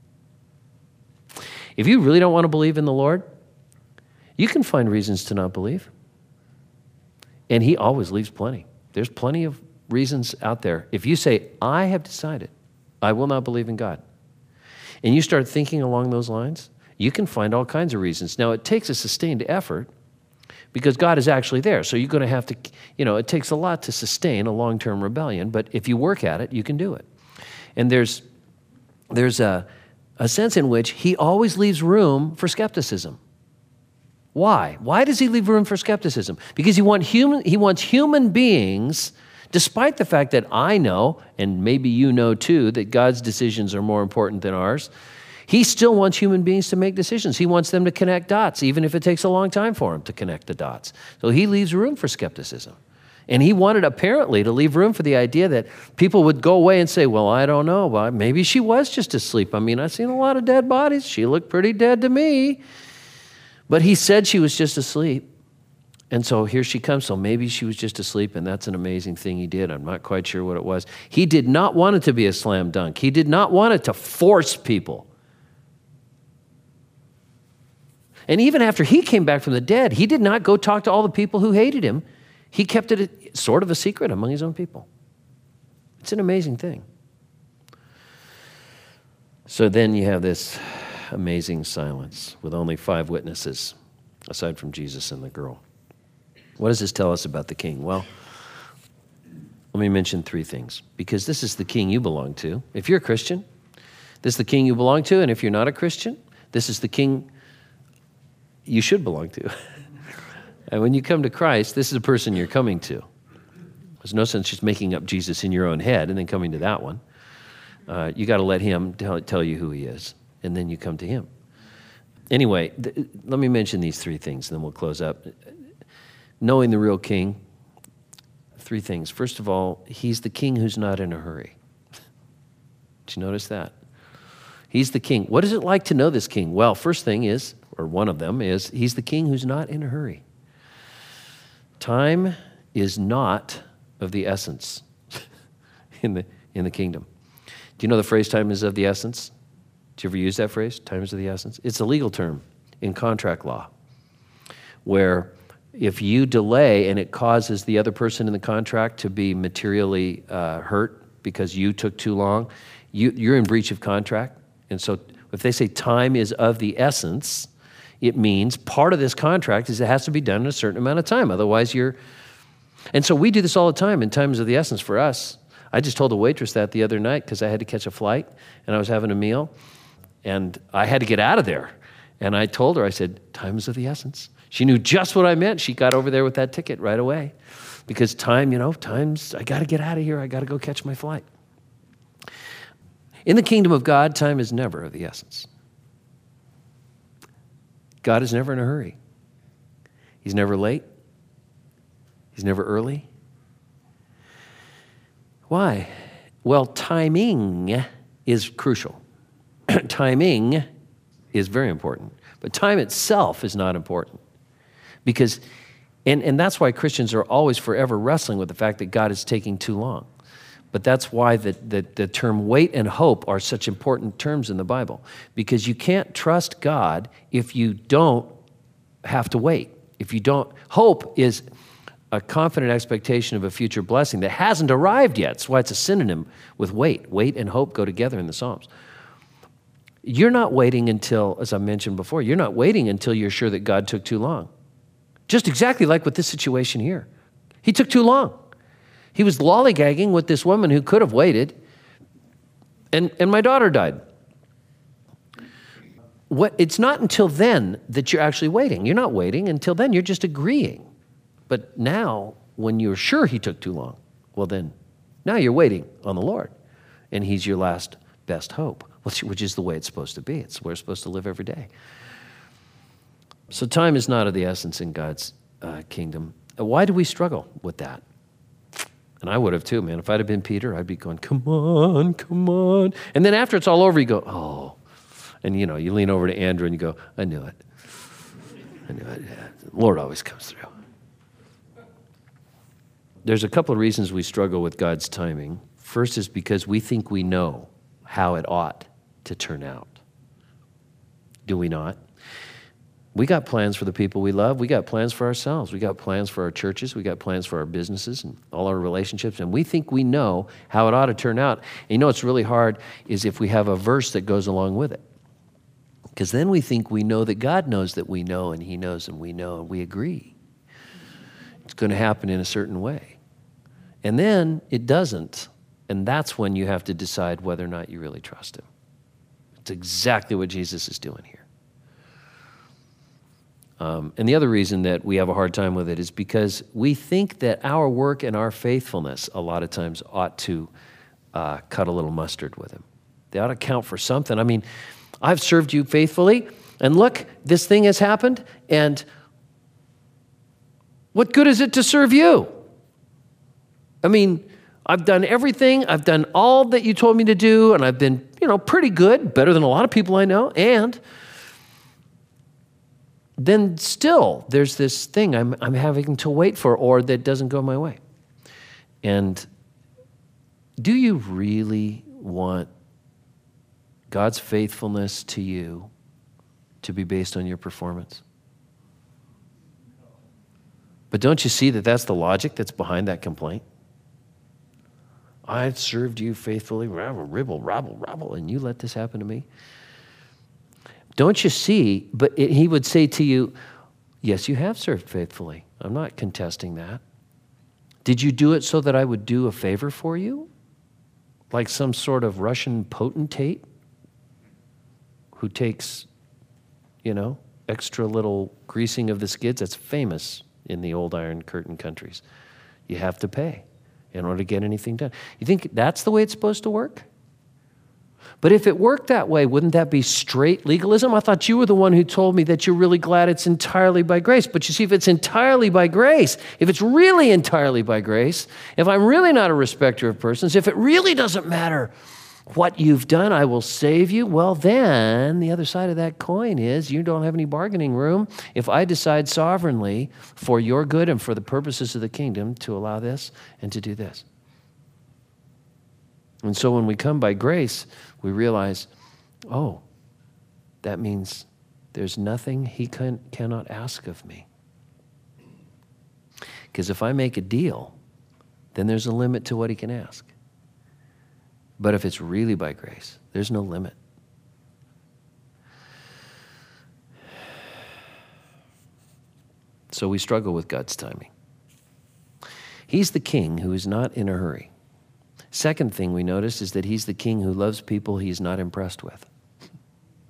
If you really don't want to believe in the Lord, you can find reasons to not believe. And he always leaves plenty. There's plenty of reasons out there. If you say, I have decided I will not believe in God, and you start thinking along those lines, you can find all kinds of reasons. Now, it takes a sustained effort because God is actually there. So you're going to have to, it takes a lot to sustain a long-term rebellion, but if you work at it, you can do it. And there's a sense in which he always leaves room for skepticism. Why? Why does he leave room for skepticism? Because he wants human beings, despite the fact that I know, and maybe you know too, that God's decisions are more important than ours, he still wants human beings to make decisions. He wants them to connect dots, even if it takes a long time for him to connect the dots. So he leaves room for skepticism. And he wanted apparently to leave room for the idea that people would go away and say, well, I don't know, well, maybe she was just asleep. I mean, I've seen a lot of dead bodies. She looked pretty dead to me. But he said she was just asleep. And so here she comes. So maybe she was just asleep, and that's an amazing thing he did. I'm not quite sure what it was. He did not want it to be a slam dunk. He did not want it to force people. And even after he came back from the dead, he did not go talk to all the people who hated him. He kept it sort of a secret among his own people. It's an amazing thing. So then you have this amazing silence with only 5 witnesses, aside from Jesus and the girl. What does this tell us about the king? Well, let me mention 3 things, because this is the king you belong to. If you're a Christian, this is the king you belong to, and if you're not a Christian, this is the king you should belong to. And when you come to Christ, this is the person you're coming to. There's no sense just making up Jesus in your own head and then coming to that one. You got to let him tell you who he is, and then you come to him. Anyway, let me mention these 3 things, and then we'll close up. Knowing the real king, 3 things. First of all, he's the king who's not in a hurry. Did you notice that? He's the king. What is it like to know this king? Well, first thing is, or one of them is, he's the king who's not in a hurry. Time is not of the essence in the kingdom. Do you know the phrase time is of the essence? Did you ever use that phrase, time is of the essence? It's a legal term in contract law, where if you delay and it causes the other person in the contract to be materially hurt because you took too long, you're in breach of contract. And so if they say time is of the essence, it means part of this contract is it has to be done in a certain amount of time. Otherwise, And so we do this all the time, and time is of the essence for us. I just told a waitress that the other night because I had to catch a flight, and I was having a meal. And I had to get out of there. And I told her, I said, time is of the essence. She knew just what I meant. She got over there with that ticket right away. Because time, I got to get out of here. I got to go catch my flight. In the kingdom of God, time is never of the essence. God is never in a hurry. He's never late. He's never early. Why? Well, timing is crucial. Timing is very important. But time itself is not important. Because, and that's why Christians are always forever wrestling with the fact that God is taking too long. But that's why the term wait and hope are such important terms in the Bible. Because you can't trust God if you don't have to wait. If you don't, hope is a confident expectation of a future blessing that hasn't arrived yet. That's why it's a synonym with wait. Wait and hope go together in the Psalms. You're not waiting until, as I mentioned before, you're not waiting until you're sure that God took too long. Just exactly like with this situation here. He took too long. He was lollygagging with this woman who could have waited, and my daughter died. It's not until then that you're actually waiting. You're not waiting. Until then, you're just agreeing. But now, when you're sure he took too long, well then, now you're waiting on the Lord, and he's your last best hope, which is the way it's supposed to be. It's where we're supposed to live every day. So time is not of the essence in God's kingdom. Why do we struggle with that? And I would have too, man. If I'd have been Peter, I'd be going, come on, come on. And then after it's all over, you go, oh. And you lean over to Andrew and you go, I knew it. I knew it. Yeah. The Lord always comes through. There's a couple of reasons we struggle with God's timing. First is because we think we know how it ought to turn out. Do we not? We got plans for the people we love. We got plans for ourselves. We got plans for our churches. We got plans for our businesses and all our relationships. And we think we know how it ought to turn out. And what's really hard is if we have a verse that goes along with it. Because then we think we know that God knows that we know, and he knows and we know, and we agree. It's going to happen in a certain way. And then it doesn't. And that's when you have to decide whether or not you really trust him. It's exactly what Jesus is doing here. And the other reason that we have a hard time with it is because we think that our work and our faithfulness a lot of times ought to cut a little mustard with him. They ought to count for something. I mean, I've served you faithfully, and look, this thing has happened, and what good is it to serve you? I mean, I've done everything. I've done all that you told me to do, and I've been, pretty good, better than a lot of people I know, and then still there's this thing I'm having to wait for, or that doesn't go my way. And do you really want God's faithfulness to you to be based on your performance? But don't you see that that's the logic that's behind that complaint? I've served you faithfully, rabble, and you let this happen to me? Don't you see? But he would say to you, yes, you have served faithfully. I'm not contesting that. Did you do it so that I would do a favor for you? Like some sort of Russian potentate who takes, extra little greasing of the skids? That's famous in the old Iron Curtain countries. You have to pay in order to get anything done. You think that's the way it's supposed to work? But if it worked that way, wouldn't that be straight legalism? I thought you were the one who told me that you're really glad it's entirely by grace. But you see, if it's entirely by grace, if it's really entirely by grace, if I'm really not a respecter of persons, if it really doesn't matter what you've done, I will save you, well then, the other side of that coin is you don't have any bargaining room if I decide sovereignly for your good and for the purposes of the kingdom to allow this and to do this. And so when we come by grace, we realize, oh, that means there's nothing he cannot ask of me. Because if I make a deal, then there's a limit to what he can ask. But if it's really by grace, there's no limit. So we struggle with God's timing. He's the king who is not in a hurry. Second thing we notice is that he's the king who loves people he's not impressed with.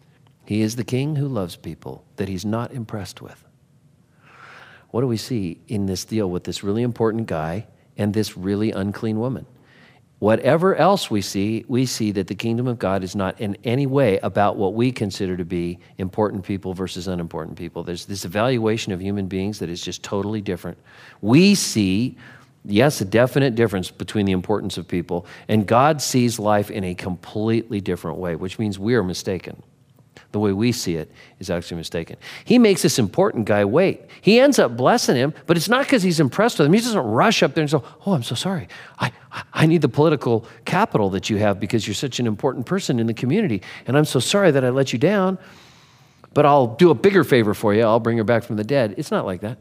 He is the king who loves people that he's not impressed with. What do we see in this deal with this really important guy and this really unclean woman? Whatever else we see that the kingdom of God is not in any way about what we consider to be important people versus unimportant people. There's this evaluation of human beings that is just totally different. We see, yes, a definite difference between the importance of people, and God sees life in a completely different way, which means we are mistaken. The way we see it is actually mistaken. He makes this important guy wait. He ends up blessing him, but it's not because he's impressed with him. He doesn't rush up there and say, oh, I'm so sorry. I need the political capital that you have because you're such an important person in the community, and I'm so sorry that I let you down, but I'll do a bigger favor for you. I'll bring her back from the dead. It's not like that.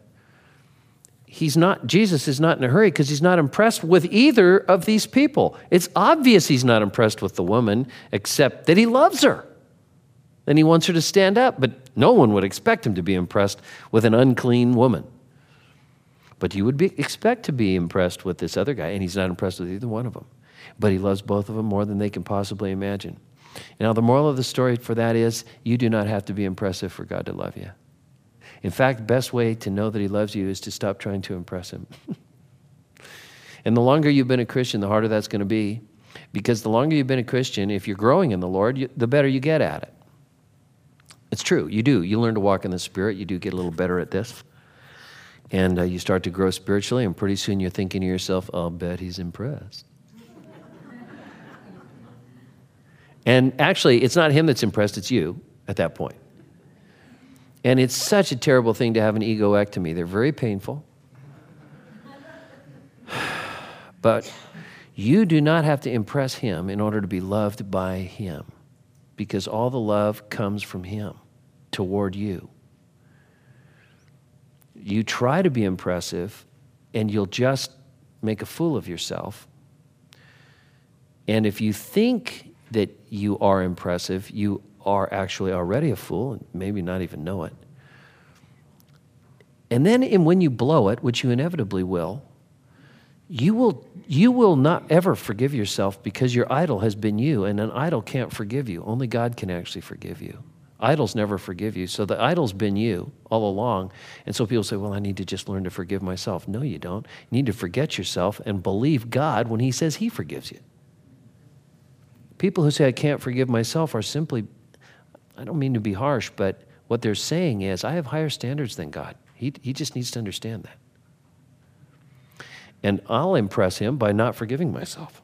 Jesus is not in a hurry because he's not impressed with either of these people. It's obvious he's not impressed with the woman, except that he loves her. And he wants her to stand up, but no one would expect him to be impressed with an unclean woman. But you would expect to be impressed with this other guy, and he's not impressed with either one of them. But he loves both of them more than they can possibly imagine. Now, the moral of the story for that is you do not have to be impressive for God to love you. In fact, the best way to know that he loves you is to stop trying to impress him. And the longer you've been a Christian, the harder that's going to be. Because the longer you've been a Christian, if you're growing in the Lord, the better you get at it. It's true, you do. You learn to walk in the Spirit. You do get a little better at this. And you start to grow spiritually, and pretty soon you're thinking to yourself, I'll bet he's impressed. And actually, it's not him that's impressed, it's you at that point. And it's such a terrible thing to have an egoectomy. They're very painful. But you do not have to impress him in order to be loved by him, because all the love comes from him toward you. You try to be impressive, and you'll just make a fool of yourself. And if you think that you are impressive, you are actually already a fool, and maybe not even know it. And then when you blow it, which you inevitably will, you will not ever forgive yourself because your idol has been you, and an idol can't forgive you. Only God can actually forgive you. Idols never forgive you. So the idol's been you all along. And so people say, well, I need to just learn to forgive myself. No, you don't. You need to forget yourself and believe God when he says he forgives you. People who say, I can't forgive myself are simply, I don't mean to be harsh, but what they're saying is, I have higher standards than God. He just needs to understand that. And I'll impress him by not forgiving myself.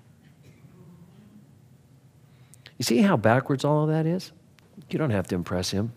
You see how backwards all of that is? You don't have to impress him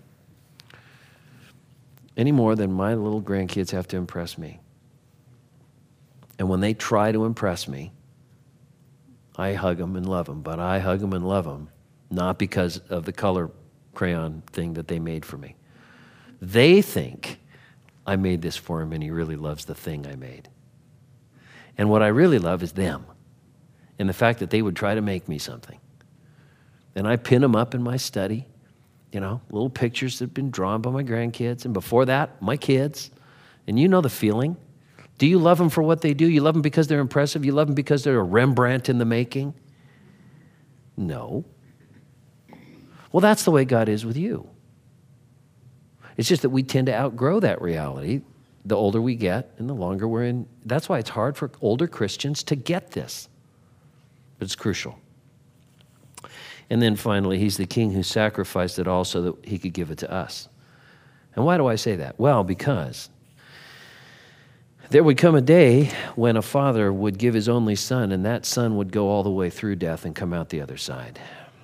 any more than my little grandkids have to impress me. And when they try to impress me, I hug them and love them, but I hug them and love them not because of the color crayon thing that they made for me. They think I made this for him and he really loves the thing I made. And what I really love is them and the fact that they would try to make me something. And I pin them up in my study, little pictures that have been drawn by my grandkids, and before that, my kids. And you know the feeling. Do you love them for what they do? You love them because they're impressive? You love them because they're a Rembrandt in the making? No. Well, that's the way God is with you. It's just that we tend to outgrow that reality the older we get and the longer we're in. That's why it's hard for older Christians to get this. But it's crucial. And then finally, he's the king who sacrificed it all so that he could give it to us. And why do I say that? Well, because there would come a day when a father would give his only son, and that son would go all the way through death and come out the other side.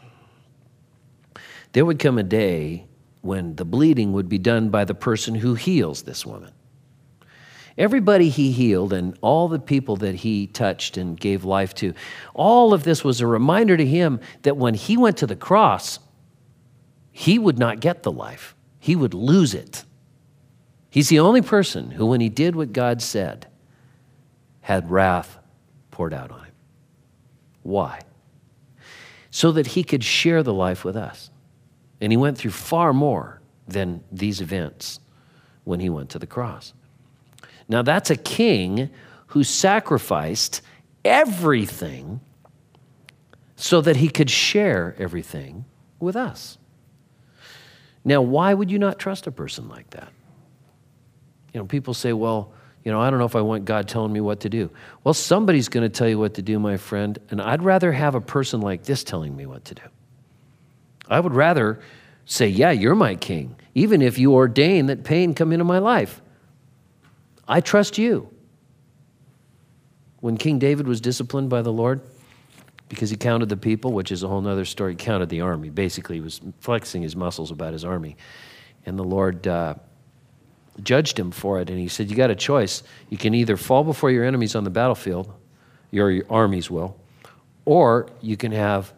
There would come a day when the bleeding would be done by the person who heals this woman. Everybody he healed and all the people that he touched and gave life to, all of this was a reminder to him that when he went to the cross, he would not get the life. He would lose it. He's the only person who, when he did what God said, had wrath poured out on him. Why? So that he could share the life with us. And he went through far more than these events when he went to the cross. Now, that's a king who sacrificed everything so that he could share everything with us. Now, why would you not trust a person like that? People say, well, I don't know if I want God telling me what to do. Well, somebody's going to tell you what to do, my friend, and I'd rather have a person like this telling me what to do. I would rather say, yeah, you're my king, even if you ordain that pain come into my life. I trust you. When King David was disciplined by the Lord because he counted the people, which is a whole other story, he counted the army. Basically, he was flexing his muscles about his army. And the Lord judged him for it, and he said, you got a choice. You can either fall before your enemies on the battlefield, your armies will, or you can have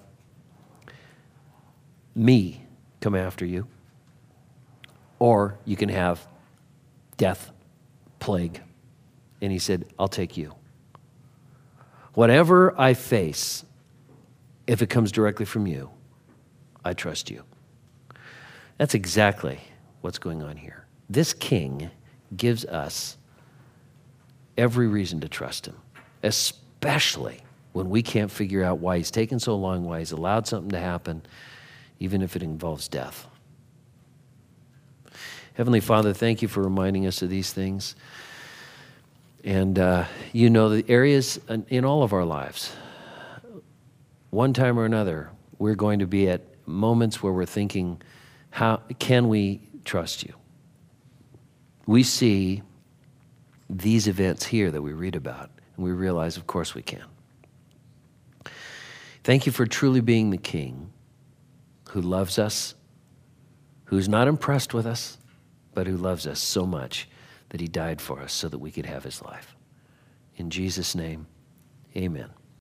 me come after you, or you can have death, plague. And he said, I'll take you. Whatever I face, if it comes directly from you, I trust you. That's exactly what's going on here. This king gives us every reason to trust him, especially when we can't figure out why he's taken so long, why he's allowed something to happen, even if it involves death. Heavenly Father, thank you for reminding us of these things. And the areas in all of our lives, one time or another, we're going to be at moments where we're thinking, how can we trust you? We see these events here that we read about, and we realize, of course, we can. Thank you for truly being the king who loves us, who's not impressed with us, but who loves us so much that he died for us so that we could have his life. In Jesus' name, amen.